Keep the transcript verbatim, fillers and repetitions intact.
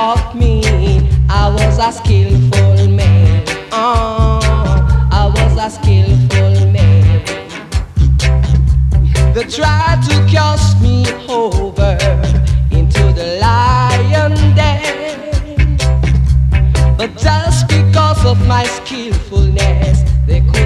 of me. I was a skillful man. Oh, I was a skillful man. They tried to cast me over into the lion den, but just because of my skillfulness, they could